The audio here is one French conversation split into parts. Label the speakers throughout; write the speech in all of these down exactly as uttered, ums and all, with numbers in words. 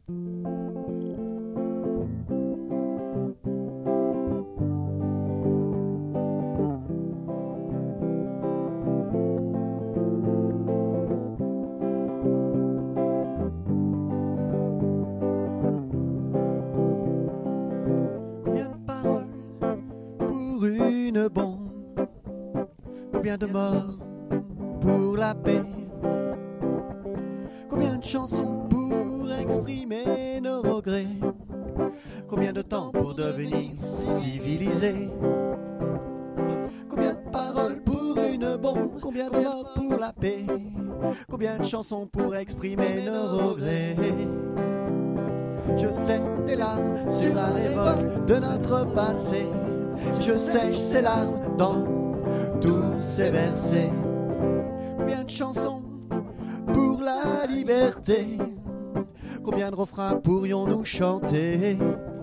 Speaker 1: Une bombe, combien de morts pour la paix, combien de chansons pour exprimer nos regrets, combien de temps pour devenir civilisé, combien de paroles pour une bombe, combien de morts pour la paix, combien de chansons pour exprimer nos regrets. Je sèche des larmes sur la révolte de notre passé. Je sèche ces larmes dans tous ces versets. Combien de chansons pour la liberté, combien de refrains pourrions-nous chanter?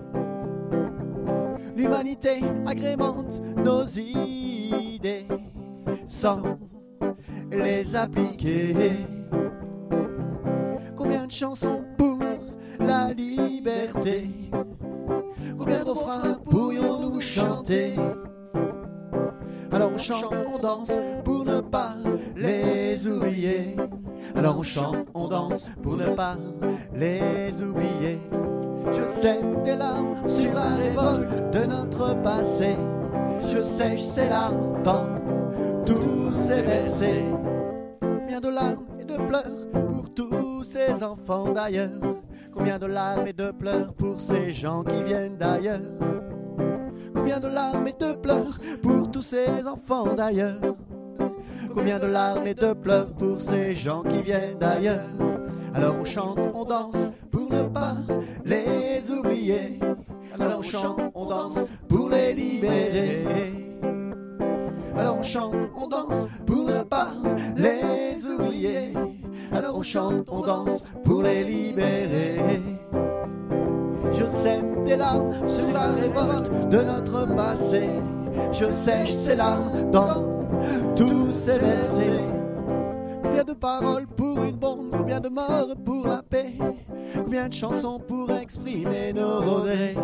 Speaker 1: L'humanité agrémente nos idées sans les appliquer. Combien de chansons pour la liberté, combien de refrains pourrions-nous chanter? Alors on chante, on danse pour ne pas les oublier. Alors on chante, on danse pour ne pas les oublier. Je sèche des larmes sur la révolte de notre passé. Je sèche ces larmes dans tous ces versets. Combien de larmes et de pleurs pour tous ces enfants d'ailleurs. Combien de larmes et de pleurs pour ces gens qui viennent d'ailleurs. Combien de larmes et de pleurs pour tous ces enfants d'ailleurs. Combien de larmes et de pleurs pour ces gens qui viennent d'ailleurs. Alors on chante, on danse pour ne pas les oublier. Alors on chante, on danse pour les libérer. Alors on chante, on danse pour ne pas les oublier. Alors on chante, on danse pour les libérer. Je sème des larmes sur la révolte de notre passé. Je sèche ces larmes dans tous ces versets. Combien de paroles pour une bombe, combien de morts pour la paix, combien de chansons pour exprimer nos regrets.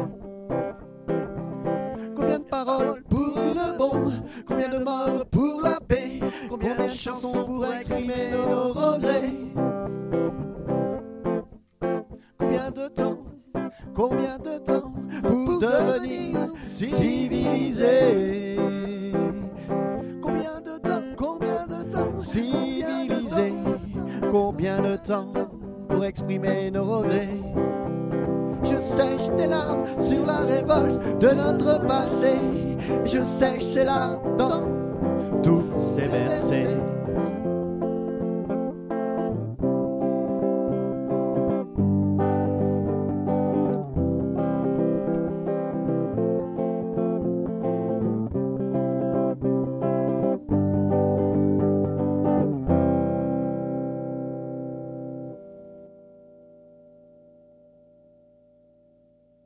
Speaker 1: Combien de paroles pour une bombe, combien de morts pour la paix, combien de chansons pour exprimer nos regrets. Combien de temps, combien de temps pour devenir civilisé. Combien de temps, combien de temps civilisé. Combien de temps pour exprimer nos regrets. Je sèche des larmes sur la révolte de notre passé. Je sèche ces larmes dans tout